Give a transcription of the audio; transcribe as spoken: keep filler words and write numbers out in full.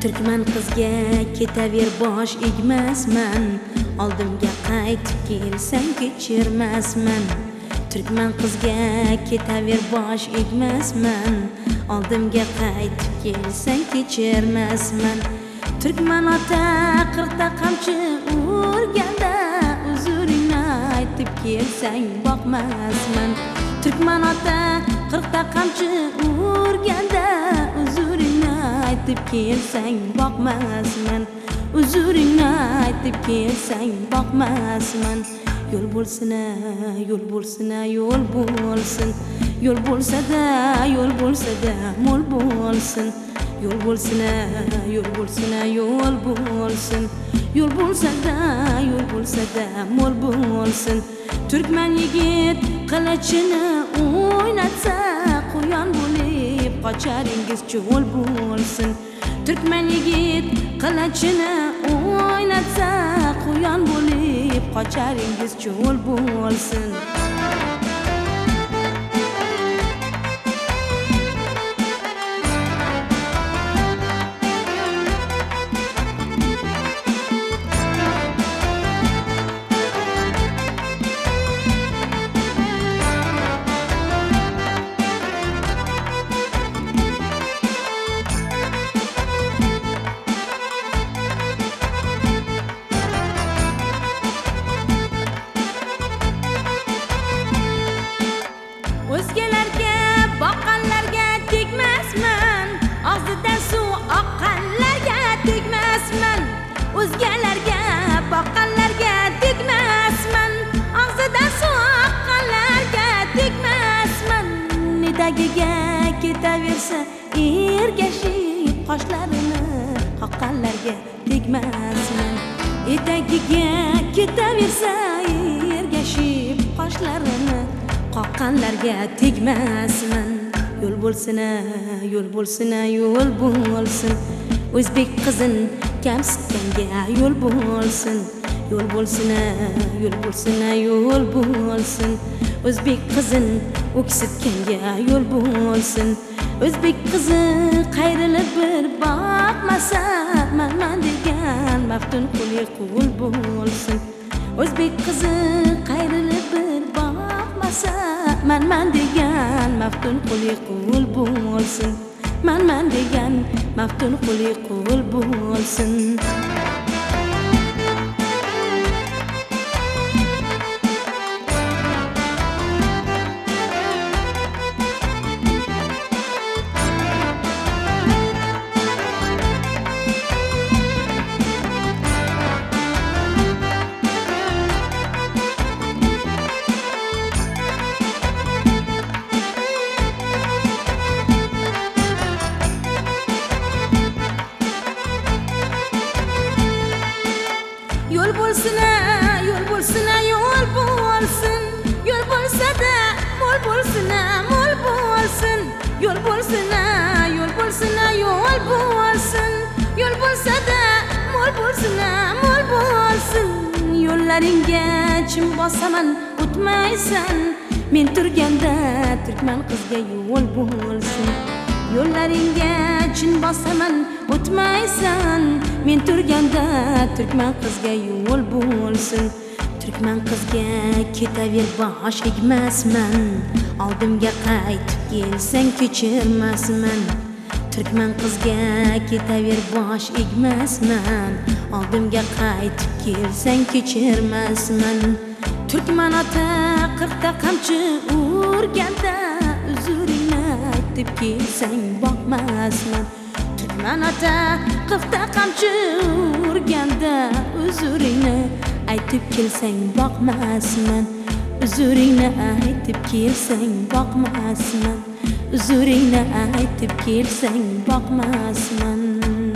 Turkman qizga ketaver bosh egmasman, oldimga qaytib kelsang kechirmasman. Turkman qizga ketaver bosh egmasman, oldimga qaytib kelsang kechirmasman. Turkman ota qirqta qamchi urganda, uzuringni aytib kelsang boqmasman. Turkman ota qirqta qamchi urganda, uzuringni aytib kelsang boqmasman. Uzuringni aytib kelsang boqmasman. Yo'l bo'lsin, yo'l bo'lsin, yo'l bo'lsin. Yo'l bo'lsa-da, yo'l bo'lsa-da mo'l bo'lsin. Yo'l bo'lsin, yo'l bo'lsin, yo'l bo'lsin. Yo'l bo'lsa-da, yo'l bo'lsa-da mo'l bo'lsin. Turkman yigit qilichini o'ynatsa, quyon bo'lib qocharingiz cho'l bo'lsin. Turkman yigit qilichini o'ynatsa, quyon bo'lib qocharingiz cho'l bo'lsin. O'zgalarga boqqanlarga tegmasman, og'zidan suv oqqanlarga tegmasman. O'zgalarga boqqanlarga tegmasman, og'zidan suv oqqanlarga tegmasman. Nidagiga ketaversa ergashib, qoshlarini qoqqanlarga tegmasman. Etagiga ketaversa ergashib, qoshlarini qoqqanlarga tegmasman. Yo'l bo'lsin, yo'l bo'lsin, yo'l bo'lsin. O'zbek qizin kamsitganga yo'l bo'lsin. Yo'l bo'lsin, yo'l bo'lsin, yo'l bo'lsin. O'zbek qizin o'ksitganga yo'l bo'lsin. O'zbek qizi qayrilib bir boqmasa, manman degan maftun quli qul bo'lsin. O'zbek qizi qayrilib bir boqmasa, manman degan maftun quli qul bo'lsin. Manman degan maftun quli qul bo'lsin. Yo'l bo'lsin, yo'l bo'lsin, yo'l bo'lsin. Yo'l bo'lsa-da, mo'l bo'lsin, mo'l bo'lsin. Yo'l bo'lsin, yo'l bo'lsin, yo'l bo'lsin. Yo'l bo'lsa-da, mo'l bo'lsin, mo'l bo'lsin. Yo'llaringga chim bosaman, o'tmaysan. Men turganda turkman qizga yo'l bo'lsin. Yo'llaringga chin bosaman, o'tmaysan. Men turganda turkman qizga yo'l bo'lsin. Turkman qizga ketaver bosh egmasman, oldimga qaytib kelsang kechirmasman. Turkman qizga ketaver bosh egmasman, oldimga qaytib kelsang kechirmasman. Turkman ota qirqta qamchi urganda, uzuringni aytib kelsang boqmasman. Turkman ota qirqta qamchi urganda, uzuringni aytib kelsang boqmasman. Uzuringni aytib kelsang boqmasman. Uzuringni aytib kelsang boqmasman.